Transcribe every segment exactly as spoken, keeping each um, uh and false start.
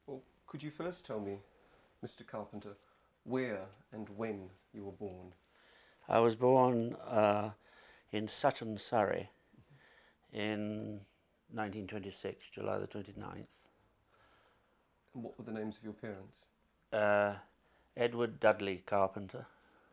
Well, could you first tell me, Mister Carpenter, where and when you were born? I was born uh, in Sutton, Surrey in nineteen twenty-six, July the twenty-ninth. And what were the names of your parents? Uh, Edward Dudley Carpenter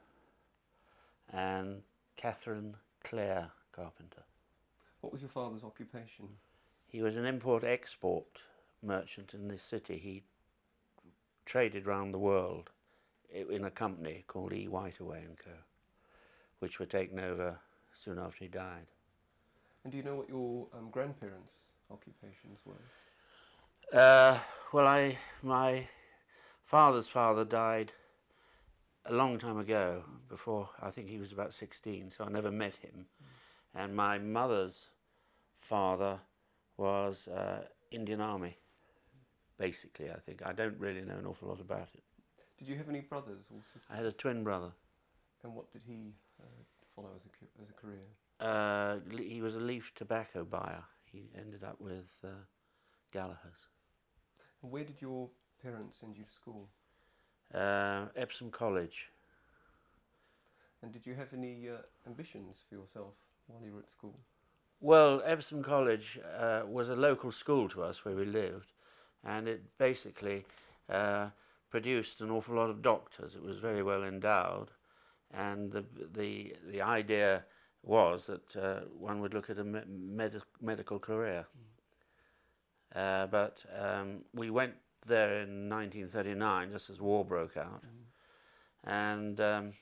and Catherine Clare Carpenter. What was your father's occupation? He was an import-export merchant in this city. He traded round the world in a company called E. Whiteaway and Co., which were taken over soon after he died. And do you know what your um, grandparents' occupations were? Uh, well, I my father's father died a long time ago, mm. before I think he was about sixteen, so I never met him. Mm. And my mother's father was uh, Indian Army, basically, I think. I don't really know an awful lot about it. Did you have any brothers or sisters? I had a twin brother. And what did he uh, follow as a, as a career? Uh, he was a leaf tobacco buyer. He ended up with uh, Gallagher's. And where did your parents send you to school? Uh, Epsom College. And did you have any uh, ambitions for yourself while you were at school? Well, Epsom College uh, was a local school to us where we lived, and it basically uh, produced an awful lot of doctors. It was very well endowed, and the the the idea was that uh, one would look at a me med medical career. Mm. Uh, but um, we went there in nineteen thirty-nine, just as war broke out, mm. and um,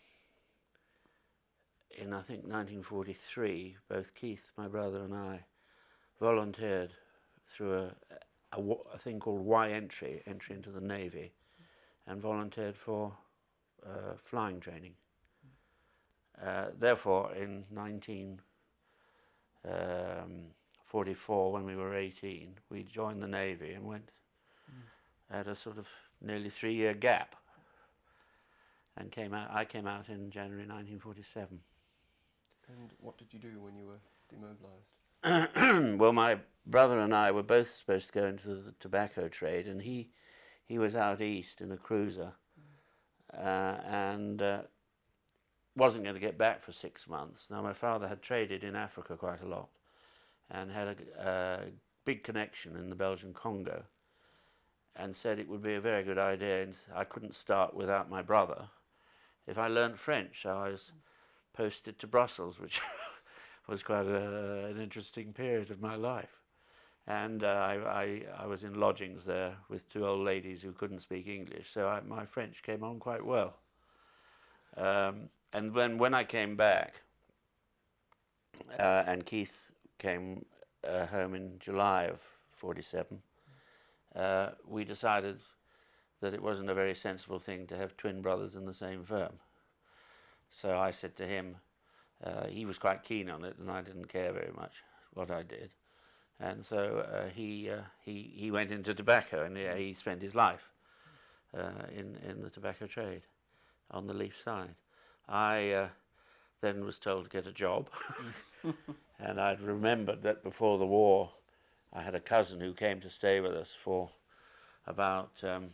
in I think nineteen forty-three, both Keith, my brother, and I volunteered through a, a, a thing called Y entry, entry into the Navy, and volunteered for uh, flying training. Uh, therefore, in nineteen forty-four, when we were eighteen, we joined the Navy and went mm. at a sort of nearly three-year gap, and came out. I came out in January nineteen forty-seven. And what did you do when you were demobilised? Well, my brother and I were both supposed to go into the tobacco trade, and he he was out east in a cruiser, mm. uh, and uh, wasn't going to get back for six months. Now, my father had traded in Africa quite a lot and had a, a big connection in the Belgian Congo, and said it would be a very good idea, and I couldn't start without my brother, if I learned French. So I was posted to Brussels, which was quite a, an interesting period of my life. And uh, I, I, I was in lodgings there with two old ladies who couldn't speak English, so I, my French came on quite well. Um, and when, when I came back, uh, and Keith came uh, home in July of forty-seven, uh, we decided that it wasn't a very sensible thing to have twin brothers in the same firm. So I said to him, uh, he was quite keen on it, and I didn't care very much what I did. And so uh, he, uh, he, he went into tobacco, and uh, he spent his life uh, in, in the tobacco trade on the leaf side. I uh, then was told to get a job, and I'd remembered that before the war I had a cousin who came to stay with us for about um,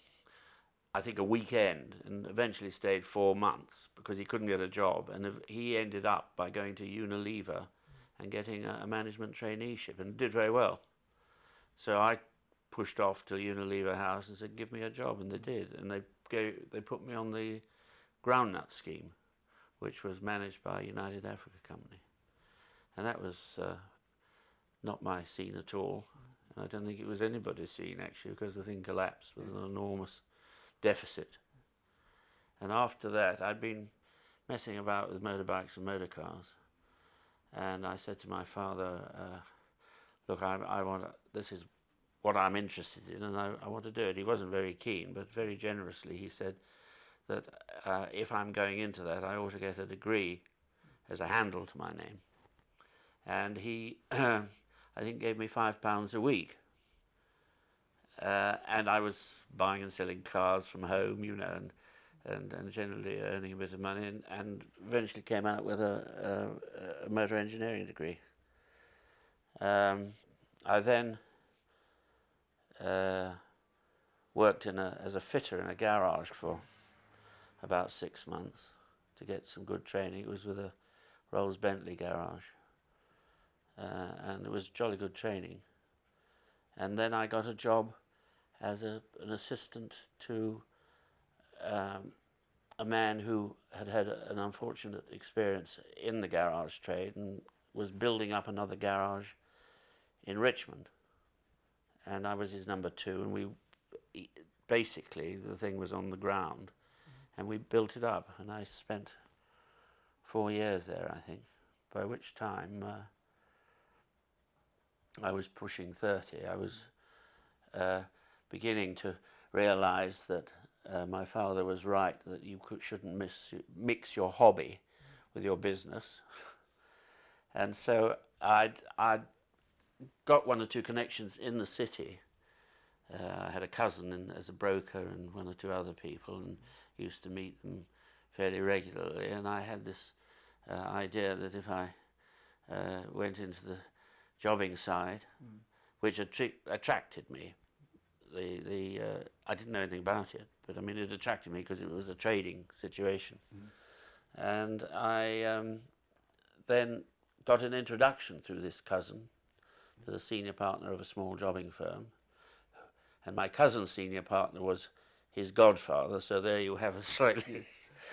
I think a weekend, and eventually stayed four months because he couldn't get a job, and he ended up by going to Unilever and getting a, a management traineeship, and did very well. So I pushed off to Unilever House and said, give me a job, and they did, and they gave, they put me on the groundnut scheme, which was managed by United Africa Company, and that was uh, not my scene at all. And I don't think it was anybody's scene actually, because the thing collapsed with an enormous deficit. And after that I'd been messing about with motorbikes and motor cars, and I said to my father, uh, look, I, I want to, this is what I'm interested in, and I, I want to do it. He wasn't very keen, but very generously he said that uh, if I'm going into that, I ought to get a degree as a handle to my name. And he I think gave me five pounds a week. Uh, and I was buying and selling cars from home, you know, and and, and generally earning a bit of money, and, and eventually came out with a, a, a motor engineering degree. Um, I then uh, worked in a, as a fitter in a garage for about six months to get some good training. It was with a Rolls Bentley garage, uh, and it was jolly good training. And then I got a job as a, an assistant to um, a man who had had an unfortunate experience in the garage trade and was building up another garage in Richmond. And I was his number two, and we basically, the thing was on the ground, and we built it up, and I spent four years there, I think, by which time uh, I was pushing thirty. I was uh, beginning to realize that uh, my father was right, that you could, shouldn't miss, mix your hobby with your business. And so I'd, I'd got one or two connections in the city. Uh, I had a cousin in, as a broker, and one or two other people, and used to meet them fairly regularly. And I had this uh, idea that if I uh, went into the jobbing side, mm. which attri attracted me, the the uh, I didn't know anything about it, but I mean it attracted me because it was a trading situation, mm. and I um, then got an introduction through this cousin to the senior partner of a small jobbing firm. And my cousin's senior partner was his godfather, so there you have a slightly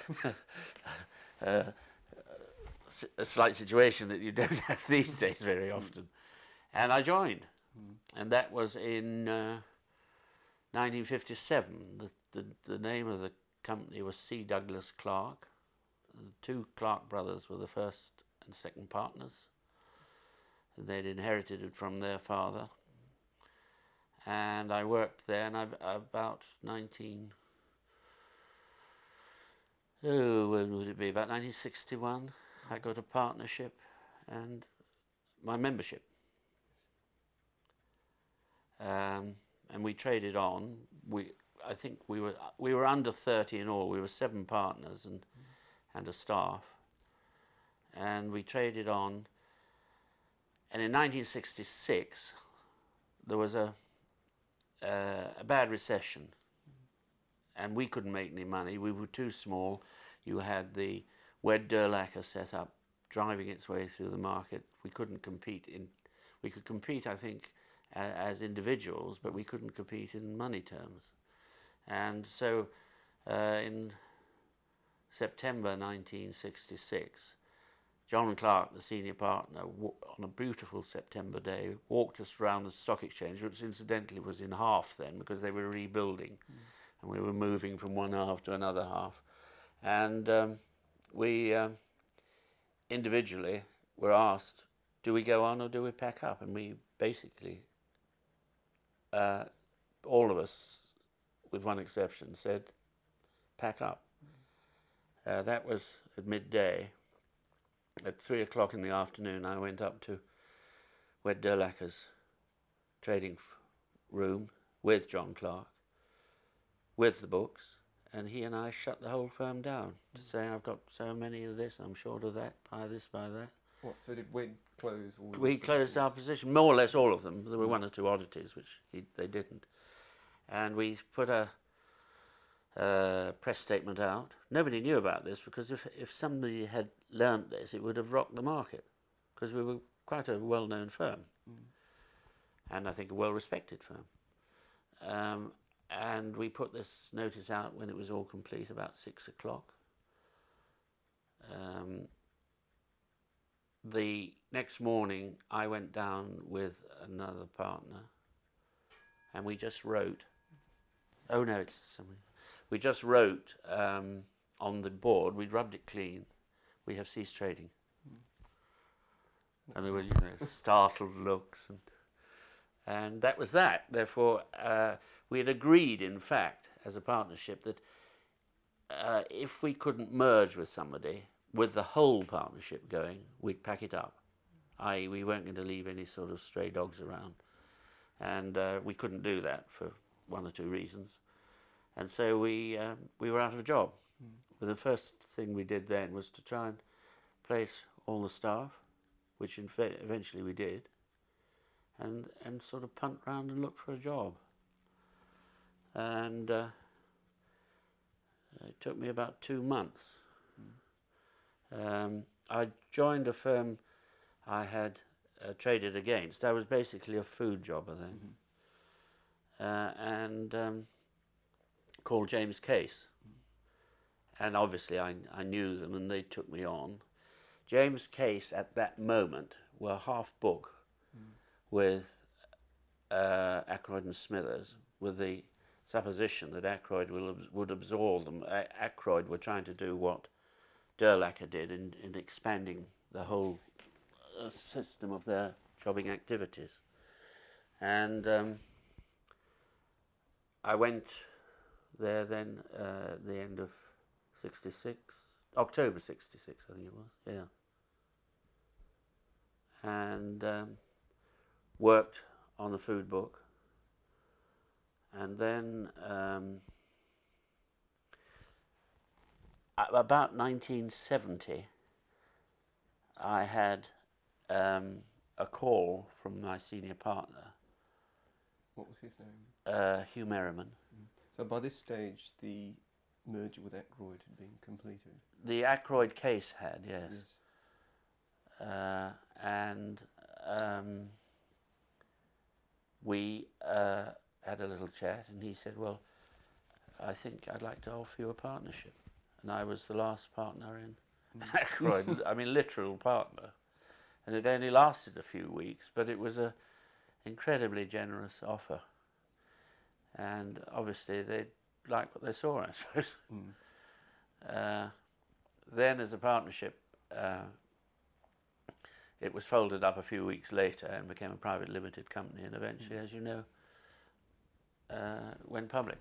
uh, a slight situation that you don't have these days very often. And I joined, mm. and that was in uh, nineteen fifty-seven. The, the, the name of the company was C. Douglas Clark. The two Clark brothers were the first and second partners. They'd inherited it from their father. And I worked there, and I've about nineteen, oh, when would it be? About nineteen sixty-one, I got a partnership and my membership. Um, and we traded on. We, I think we were we were under thirty in all. We were seven partners and and a staff, and we traded on. And in nineteen sixty-six, there was a Uh, a bad recession, and we couldn't make any money. We were too small. You had the Wed Durlacher set up, driving its way through the market. We couldn't compete in. We could compete, I think, uh, as individuals, but we couldn't compete in money terms. And so, uh, in September nineteen sixty-six, John Clark, the senior partner, on a beautiful September day, walked us around the stock exchange, which incidentally was in half then because they were rebuilding, mm. and we were moving from one half to another half. And um, we uh, individually were asked, do we go on or do we pack up? And we basically, uh, all of us, with one exception, said, pack up. Mm. Uh, that was at midday. At three o'clock in the afternoon, I went up to Wed Durlacher's trading room with John Clark, with the books, and he and I shut the whole firm down to say, I've got so many of this, I'm short of that, buy this, buy that. What, so did we close all We closed our position, more or less all of them. There were one or two oddities, which he, they didn't. And we put a uh, press statement out. Nobody knew about this, because if, if somebody had learnt this, it would have rocked the market, because we were quite a well-known firm, mm. and I think a well-respected firm. Um, and we put this notice out when it was all complete, about six o'clock. Um, the next morning, I went down with another partner, and we just wrote, oh no, it's something, we just wrote um, on the board, we rubbed it clean, we have ceased trading. Mm. And there were, you know, startled looks, and and that was that. Therefore, uh, we had agreed, in fact, as a partnership, that uh, if we couldn't merge with somebody, with the whole partnership going, we'd pack it up. that is, we weren't going to leave any sort of stray dogs around. And uh, we couldn't do that for one or two reasons. And so we, um, we were out of a job. Mm. But the first thing we did then was to try and place all the staff, which in fact eventually we did, and, and sort of punt round and look for a job. and uh, it took me about two months. Mm. Um, I joined a firm I had uh, traded against. I was basically a food jobber then, mm-hmm. uh, and um, called James Case. Mm. And obviously I, I knew them, and they took me on. James Case at that moment were half book mm. with uh, Ackroyd and Smithers, with the supposition that Ackroyd will, would absorb them. A- Ackroyd were trying to do what Durlacher did in, in expanding the whole uh, system of their jobbing activities. And um, I went there then uh, at the end of sixty-six, October sixty-six I think it was, yeah. And um, worked on the food book. And then um, about nineteen seventy, I had um, a call from my senior partner. What was his name? Uh, Hugh Merriman. Mm. So by this stage, the merger with Ackroyd had been completed? The Ackroyd Case had, yes. yes. Uh, and um, we uh, had a little chat, and he said, well, I think I'd like to offer you a partnership. And I was the last partner in mm. Ackroyd, I mean literal partner. And it only lasted a few weeks, but it was an incredibly generous offer. And obviously they liked what they saw, I suppose. Mm. Uh, then as a partnership, uh, it was folded up a few weeks later and became a private limited company, and eventually, mm. as you know, uh, went public.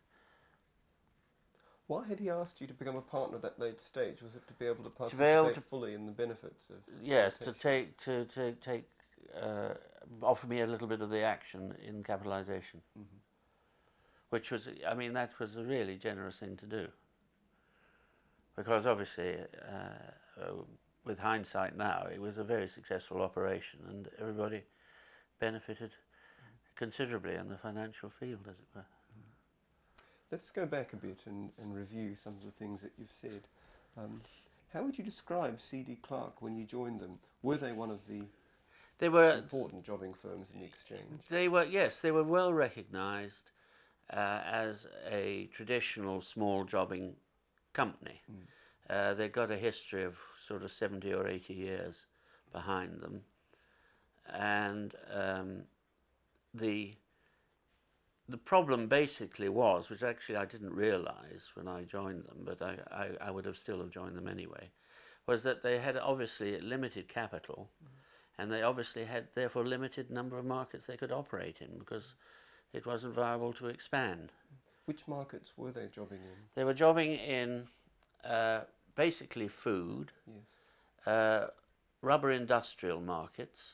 Why had he asked you to become a partner at that late stage? Was it to be able to participate to be able to, fully in the benefits of? Yes, to take to to take uh, offer me a little bit of the action in capitalisation, mm-hmm. which was, I mean, that was a really generous thing to do. Because obviously, uh, uh, with hindsight now, it was a very successful operation, and everybody benefited mm. considerably in the financial field, as it were. Let's go back a bit and, and review some of the things that you've said. Um, how would you describe C D Clark when you joined them? Were they one of the they were important jobbing firms in the exchange? They were, yes, they were well recognised uh, as a traditional small jobbing company. Mm. Uh, they got a history of sort of seventy or eighty years behind them. And um, the The problem basically was, which actually I didn't realise when I joined them, but I, I, I would have still have joined them anyway, was that they had obviously limited capital, mm. and they obviously had therefore limited number of markets they could operate in, because it wasn't viable to expand. Which markets were they jobbing in? They were jobbing in uh, basically food, yes. uh, rubber industrial markets,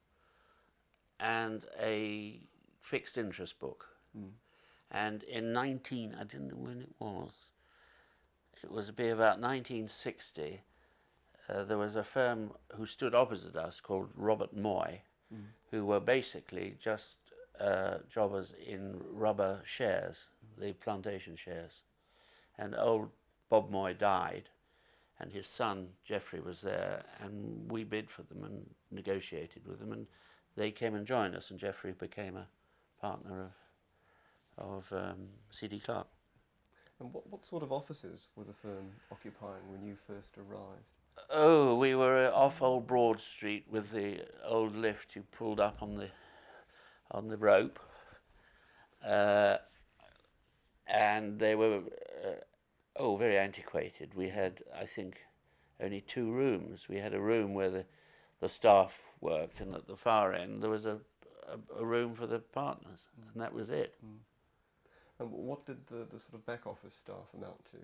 and a fixed interest book. Mm. And in nineteen, I didn't know when it was, it was be about nineteen sixty, uh, there was a firm who stood opposite us called Robert Moy, mm. who were basically just uh, jobbers in rubber shares, mm. the plantation shares. And old Bob Moy died, and his son Geoffrey was there, and we bid for them and negotiated with them, and they came and joined us, and Geoffrey became a partner of of um, C D Clark. And what, what sort of offices were the firm occupying when you first arrived? Oh, we were off Old Broad Street with the old lift you pulled up on the on the rope, uh, and they were uh, oh very antiquated. We had, I think, only two rooms. We had a room where the the staff worked, and at the far end there was a a, a room for the partners, mm. and that was it. Mm. And what did the, the sort of back office staff amount to?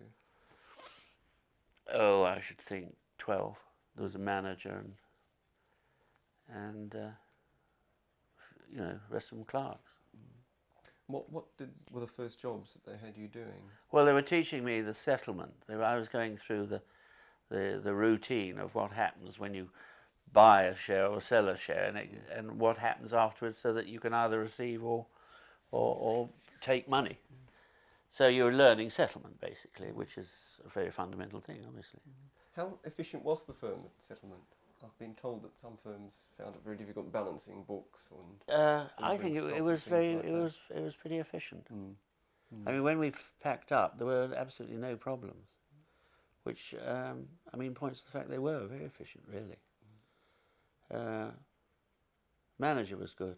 Oh, I should think twelve. There was a manager and, and uh, you know, rest of them clerks. Mm. What what did were the first jobs that they had you doing? Well, they were teaching me the settlement. They were, I was going through the, the the routine of what happens when you buy a share or sell a share, and, it, and what happens afterwards, so that you can either receive or or, or take money. Mm. So you're learning settlement, basically, which is a very fundamental thing, obviously. How efficient was the firm at settlement? I've been told that some firms found it very difficult balancing books and Uh, I think it, stock it and was things very, like it that. was, it was pretty efficient. Mm. Mm. I mean, when we packed up, there were absolutely no problems, which, um, I mean, points to the fact they were very efficient, really. Uh, manager was good,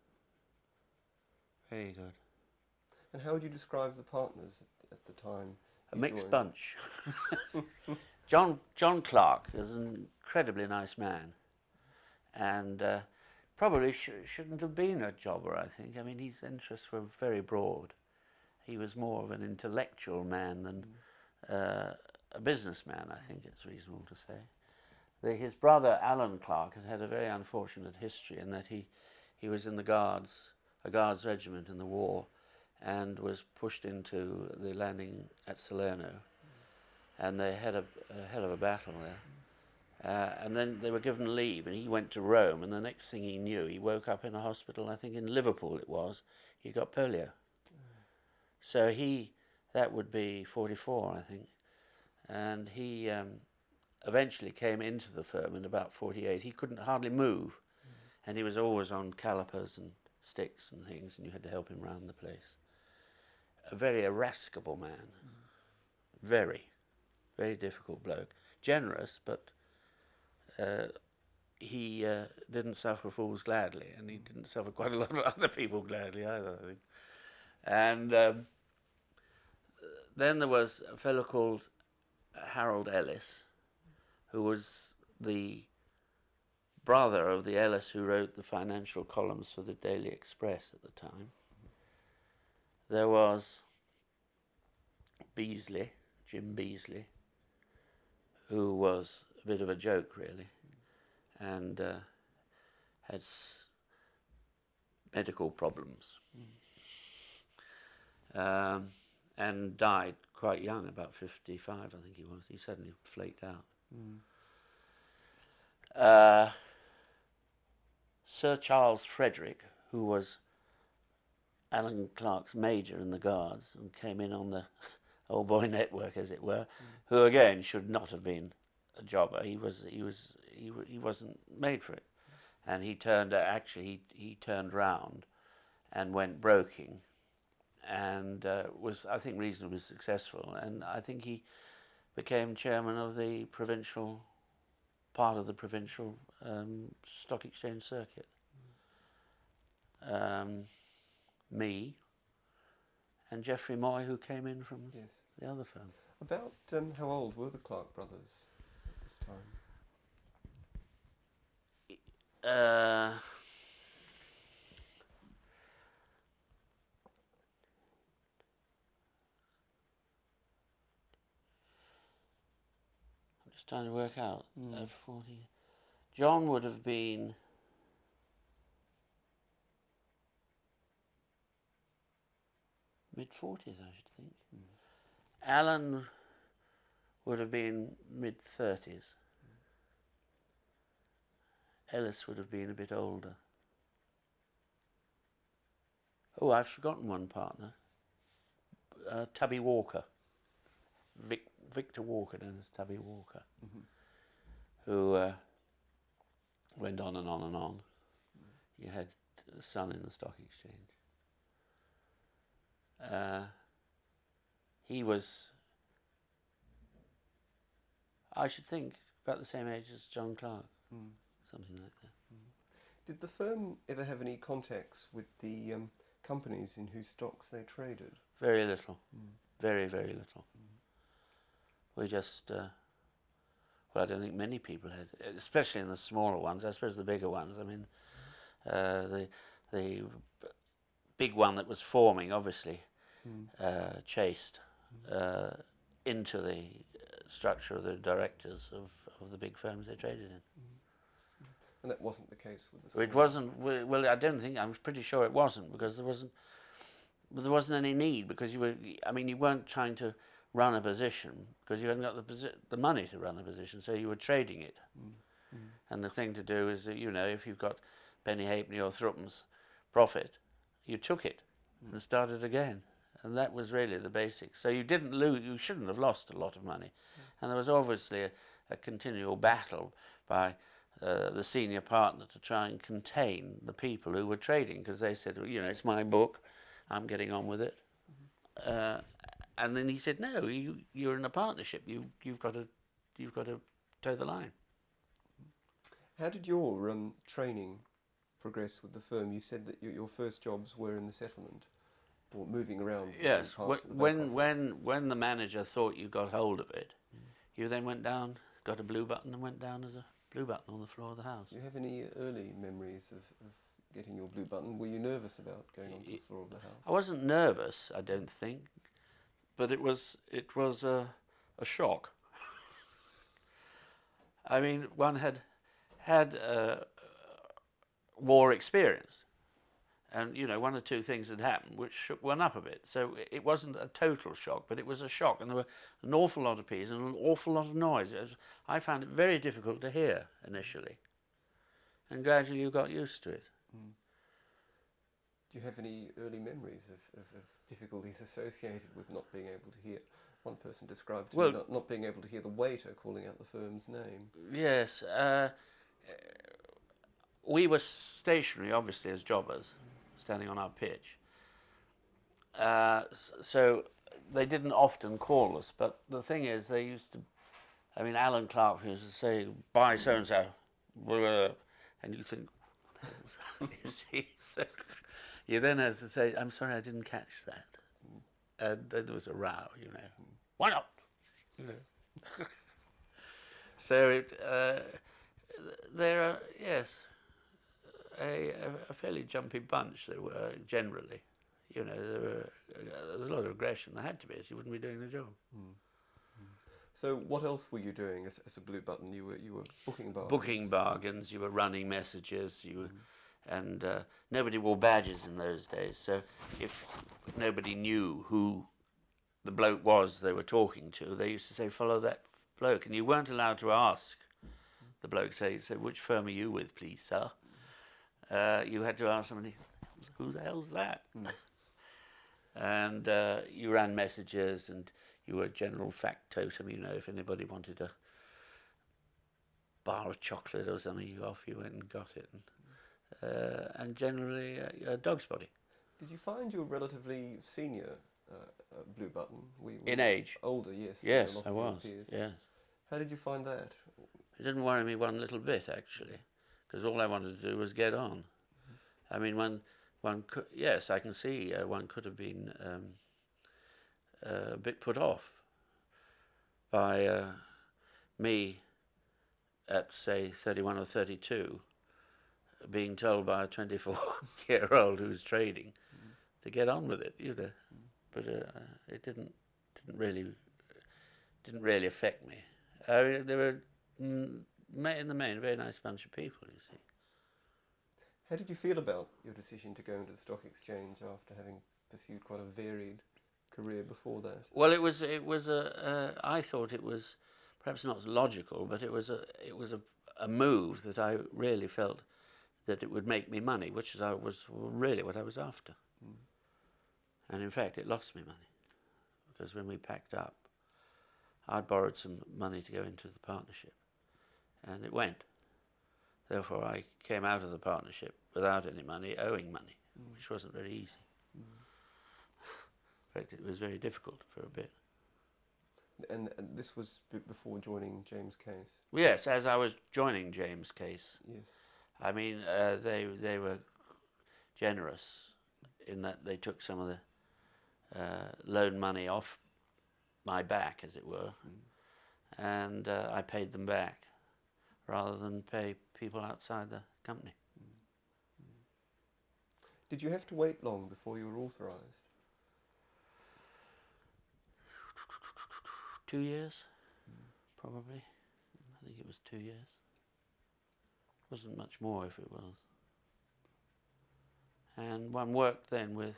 very good. And how would you describe the partners at, at the time? A you mixed joined? bunch. John John Clark is an incredibly nice man, and uh, probably sh shouldn't have been a jobber, I think. I mean, his interests were very broad. He was more of an intellectual man than uh, a businessman, I think it's reasonable to say. The, his brother, Alan Clark, had had a very unfortunate history in that he, he was in the Guards, a Guards regiment in the war, and was pushed into the landing at Salerno, and they had a, a hell of a battle there. Uh, and then they were given leave, and he went to Rome, and the next thing he knew, he woke up in a hospital, I think in Liverpool it was. He got polio. So he, that would be forty-four, I think, and he um, eventually came into the firm in about forty-eight. He couldn't hardly move, mm. and he was always on calipers and sticks and things, and you had to help him round the place. A very irascible man, mm. very, very difficult bloke. Generous, but uh, he uh, didn't suffer fools gladly, and he didn't suffer quite a lot of other people gladly either, I think. And um, then there was a fellow called Harold Ellis, who was the brother of the Ellis who wrote the financial columns for the Daily Express at the time. There was Beasley, Jim Beasley, who was a bit of a joke, really, and uh, had s medical problems, mm. um, and died quite young, about fifty-five, I think he was. He suddenly flaked out. Mm. Uh, Sir Charles Frederick, who was Alan Clark's major in the Guards and came in on the old boy network, as it were, mm. who again should not have been a jobber. He was he was he he wasn't made for it, and he turned actually he he turned round and went broking, and uh, was I think reasonably successful. And I think he became chairman of the provincial part of the provincial um, stock exchange circuit. Mm. Um, me and Geoffrey Moy, who came in from yes. the other firm. About um, how old were the Clark brothers at this time? Uh, I'm just trying to work out. Mm. Uh, forty. John would have been mid forties, I should think. Mm. Alan would have been mid thirties. Mm. Ellis would have been a bit older. Oh, I've forgotten one partner. Uh, Tubby Walker. Vic, Victor Walker, known as Tubby Walker, mm-hmm. who uh, went on and on and on. Mm. He had a son in the stock exchange. Uh, he was, I should think, about the same age as John Clark, mm. something like that. Mm. Did the firm ever have any contacts with the um, companies in whose stocks they traded? Very little, mm. very, very little. Mm. We just, uh, well, I don't think many people had, especially in the smaller ones. I suppose the bigger ones. I mean, uh, the the big one that was forming, obviously, mm. uh, chased mm. uh, into the structure of the directors of, of the big firms they traded in. Mm. And that wasn't the case with the small It wasn't, well, I don't think, I'm pretty sure it wasn't, because there wasn't, there wasn't any need, because you were, I mean, you weren't trying to run a position, because you hadn't got the, posi the money to run a position, so you were trading it. Mm. Mm. And the thing to do is that, you know, if you've got penny halfpenny or threepence profit, you took it mm. and started again. and that was really the basics. So you didn't lose, you shouldn't have lost a lot of money. Mm. And there was obviously a, a continual battle by uh, the senior partner to try and contain the people who were trading, because they said, well, you know, it's my book, I'm getting on with it. Mm-hmm. uh, and then he said, no, you, you're in a partnership, you, you've got to, you've got to toe the line. How did your um, training progress with the firm? You said that your, your first jobs were in the settlement, or moving around. Yes, when when, when when the manager thought you got hold of it, mm. you then went down, got a blue button, and went down as a blue button on the floor of the house. Do you have any early memories of, of getting your blue button? Were you nervous about going onto the floor of the house? I wasn't nervous, I don't think, but it was it was a a shock. I mean, one had had uh, war experience, and you know, one or two things had happened which shook one up a bit. So it wasn't a total shock, but it was a shock, and there were an awful lot of peas and an awful lot of noise. It was, I found it very difficult to hear initially, and gradually you got used to it. Mm. Do you have any early memories of, of, of difficulties associated with not being able to hear? One person described to well, me not, not being able to hear the waiter calling out the firm's name. Yes. Uh, we were stationary, obviously, as jobbers, standing on our pitch. Uh, so they didn't often call us, but the thing is, they used to, I mean, Alan Clark used to say, buy so-and-so, and you think, you see, so you then have to say, I'm sorry, I didn't catch that. And then there was a row, you know. Why not? You know. So it, uh, there are, yes, a, a fairly jumpy bunch they were, generally. You know, there were, there was a lot of aggression. There had to be, else you wouldn't be doing the job. Mm. Mm. So what else were you doing as, as a blue button? You were you were booking bargains. Booking bargains. You were running messages. You were, mm. and uh, nobody wore badges in those days. So if nobody knew who the bloke was they were talking to, they used to say, "Follow that bloke," and you weren't allowed to ask the bloke. Say, "Say, which firm are you with, please, sir?" Uh, you had to ask somebody, "Who the hell's that?" Mm. And uh, you ran messages, and you were a general factotum. You know, if anybody wanted a bar of chocolate or something, you off you went and got it. And, uh, and generally, uh, a dog's body. Did you find you were relatively senior uh, uh, blue button? We, we In age? Older, yes. Yes, I was. Yes. How did you find that? It didn't worry me one little bit, actually, because all I wanted to do was get on. Mm-hmm. I mean, one, one could, yes, I can see uh, one could have been um, uh, a bit put off by uh, me at, say, thirty-one or thirty-two, being told by a twenty-four-year-old who's trading mm. to get on with it, you know. Mm. But uh, it didn't didn't really didn't really affect me. I mean, there were, mm, in the main, a very nice bunch of people, you see. How did you feel about your decision to go into the stock exchange after having pursued quite a varied career before that? Well, it was it was a uh, I thought it was perhaps not logical, but it was a it was a, a move that I really felt that it would make me money, which is I was really what I was after. Mm. And in fact, it lost me money, because when we packed up, I'd borrowed some money to go into the partnership, and it went. Therefore, I came out of the partnership without any money, owing money, mm. which wasn't very easy. Mm. In fact, it was very difficult for a bit. And, and this was b before joining James Case? Yes, as I was joining James Case. Yes. I mean, uh, they they were generous in that they took some of the uh, loan money off my back, as it were, mm. and uh, I paid them back rather than pay people outside the company. Mm. Mm. Did you have to wait long before you were authorised? Two years, mm. probably. Mm. I think it was two years. Wasn't much more if it was. And one worked then with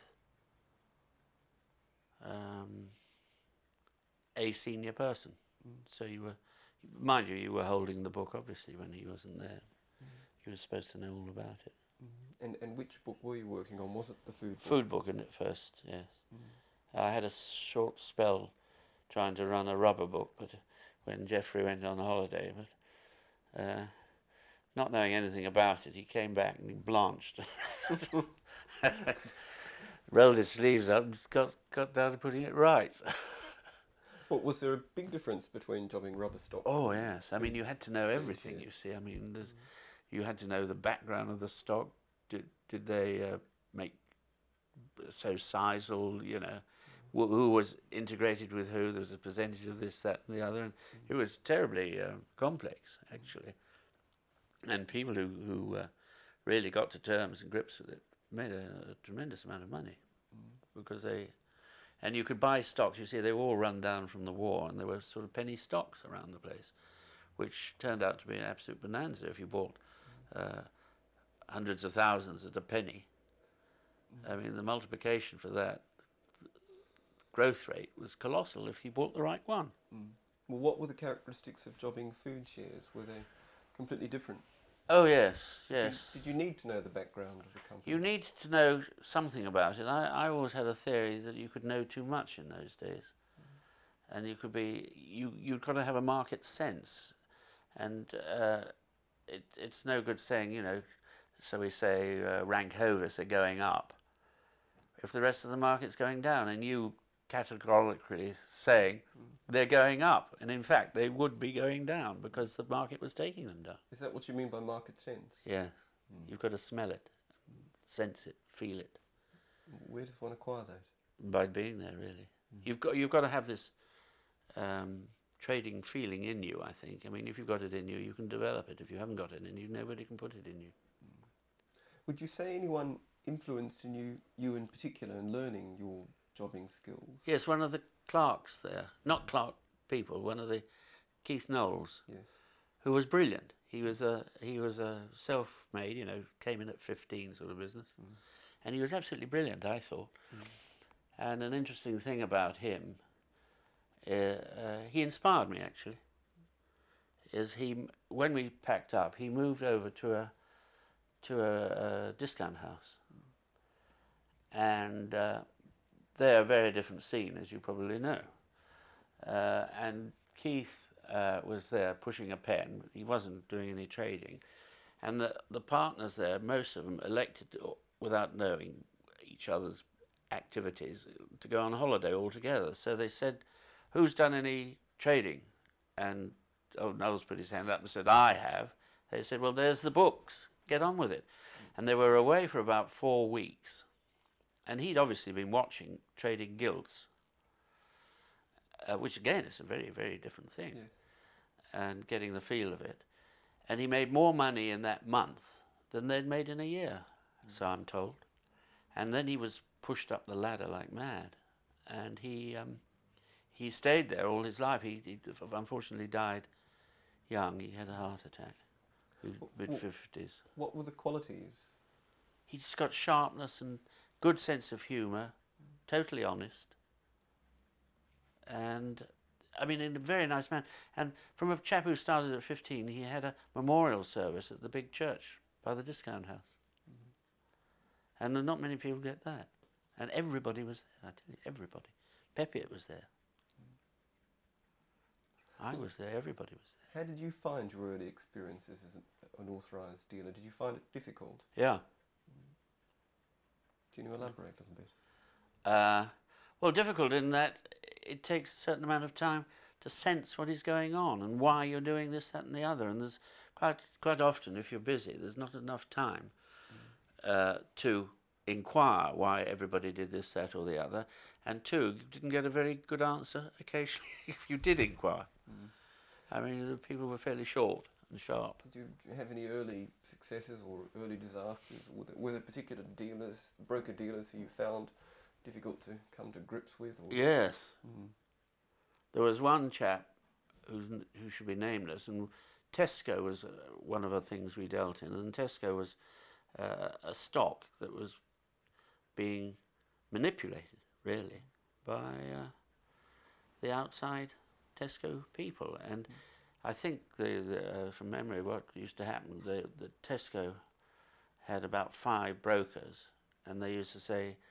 um, a senior person. Mm. So you were, mind you, you were holding the book obviously when he wasn't there. Mm. You were supposed to know all about it. Mm. And and which book were you working on? Was it the food book? Food book in it first, yes. Mm. I had a short spell trying to run a rubber book, but when Geoffrey went on holiday, but uh, not knowing anything about it, he came back and he blanched. Rolled his sleeves up and got, got down to putting it right. What, was there a big difference between jobbing rubber stocks? Oh yes, I mean you had to know everything. Yes. You see, I mean, there's, you had to know the background of the stock. Did did they uh, make so sisal? You know, wh who was integrated with who? There was a percentage of this, that, and the other, and it was terribly uh, complex actually. And people who who uh, really got to terms and grips with it made a, a tremendous amount of money because they. And you could buy stocks, you see, they were all run down from the war, and there were sort of penny stocks around the place, which turned out to be an absolute bonanza if you bought uh, hundreds of thousands at a penny. Mm. I mean, the multiplication for that, the growth rate was colossal if you bought the right one. Mm. Well, what were the characteristics of jobbing food shares? Were they completely different? Oh, yes, yes. Did you, did you need to know the background of the company? You need to know something about it. I, I always had a theory that you could know too much in those days. Mm. And you could be, you, you've got to have a market sense. And uh, it, it's no good saying, you know, so we say uh, rank Hovis are going up. If the rest of the market's going down and you categorically saying mm. they're going up, and in fact they would be going down because the market was taking them down. Is that what you mean by market sense? Yeah, mm. You've got to smell it, sense it, feel it. Where does one acquire that? By being there, really. Mm. You've got you've got to have this um, trading feeling in you, I think. I mean, if you've got it in you, you can develop it. If you haven't got it in you, nobody can put it in you. Mm. Would you say anyone influenced in you, you in particular, in learning your jobbing skills? Yes, one of the clerks there, not clerk people, one of the Keith Knowles, yes, who was brilliant. He was a he was a self-made, you know, came in at fifteen sort of business, mm. and he was absolutely brilliant, I thought. Mm. And an interesting thing about him, uh, uh, he inspired me actually. Is he when we packed up, he moved over to a to a, a discount house, mm. and. Uh, They're a very different scene, as you probably know. Uh, and Keith uh, was there pushing a pen. He wasn't doing any trading. And the, the partners there, most of them elected, to, without knowing each other's activities, to go on holiday all together. So they said, who's done any trading? And old Knowles put his hand up and said, I have. They said, well, there's the books. Get on with it. And they were away for about four weeks. And he'd obviously been watching Trading Guilds, uh, which again is a very, very different thing, yes. And getting the feel of it. And he made more money in that month than they'd made in a year, mm. so I'm told. And then he was pushed up the ladder like mad. And he um, he stayed there all his life. He, he unfortunately died young. He had a heart attack, mid fifties. What were the qualities? He just got sharpness and good sense of humour, totally honest, and I mean, in a very nice man. And from a chap who started at fifteen, he had a memorial service at the big church by the discount house, mm-hmm. and not many people get that. And everybody was there. I tell you, everybody. Peppiatt was there. Mm. I was there. Everybody was there. How did you find your early experiences as an, an authorised dealer? Did you find it difficult? Yeah. Can you elaborate a little bit? Uh, well, difficult in that it takes a certain amount of time to sense what is going on and why you're doing this, that and the other. And there's quite, quite often, if you're busy, there's not enough time mm. uh, to inquire why everybody did this, that or the other. And two, you didn't get a very good answer occasionally if you did inquire. Mm. I mean, the people were fairly short and sharp. Did you have any early successes or early disasters? Were there, were there particular dealers, broker dealers who you found difficult to come to grips with? Or yes. Mm. There was one chap who's, who should be nameless, and Tesco was uh, one of the things we dealt in, and Tesco was uh, a stock that was being manipulated, really, by uh, the outside Tesco people. And mm. I think, the, the, uh, from memory, what used to happen, the, the Tesco had about five brokers, and they used to say,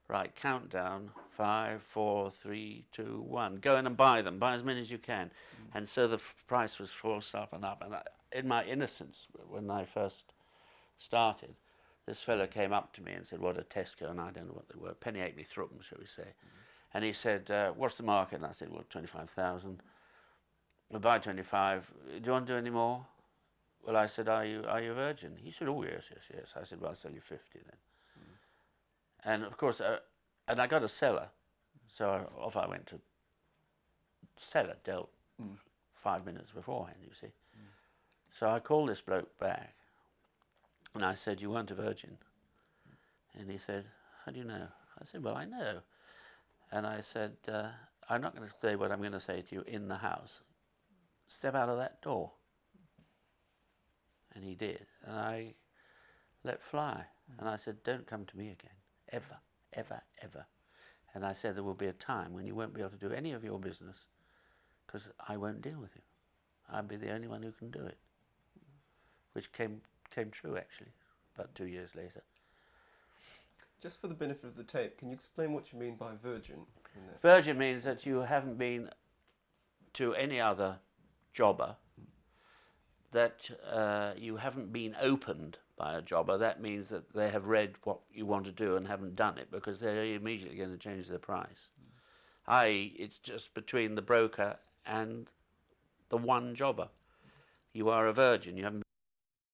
right, countdown, five, four, three, two, one. Go in and buy them. Buy as many as you can. Mm. And so the f price was forced up and up. And I, in my innocence, when I first started, this fellow came up to me and said, what a Tesco, and I don't know what they were, penny halfpenny threepence, shall we say. Mm. And he said, uh, what's the market? And I said, well, twenty-five thousand. We'll buy twenty-five. Do you want to do any more? Well, I said, are you, are you a virgin? He said, oh, yes, yes, yes. I said, well, I'll sell you fifty then. Mm. And, of course, uh, and I got a seller. So I, off I went to seller, dealt mm. five minutes beforehand, you see. Mm. So I called this bloke back, and I said, you weren't a virgin? Mm. And he said, how do you know? I said, well, I know. And I said, uh, I'm not going to say what I'm going to say to you in the house. Step out of that door. And he did. And I let fly. Mm. And I said, don't come to me again. Ever, ever, ever. And I said, there will be a time when you won't be able to do any of your business because I won't deal with you. I'll be the only one who can do it. Which came, came true, actually, about two years later. Just for the benefit of the tape, can you explain what you mean by virgin? In that? Virgin means that you haven't been to any other jobber, that uh, you haven't been opened by a jobber. That means that they have read what you want to do and haven't done it because they're immediately going to change their price. Mm. that is, it's just between the broker and the one jobber. You are a virgin. You haven't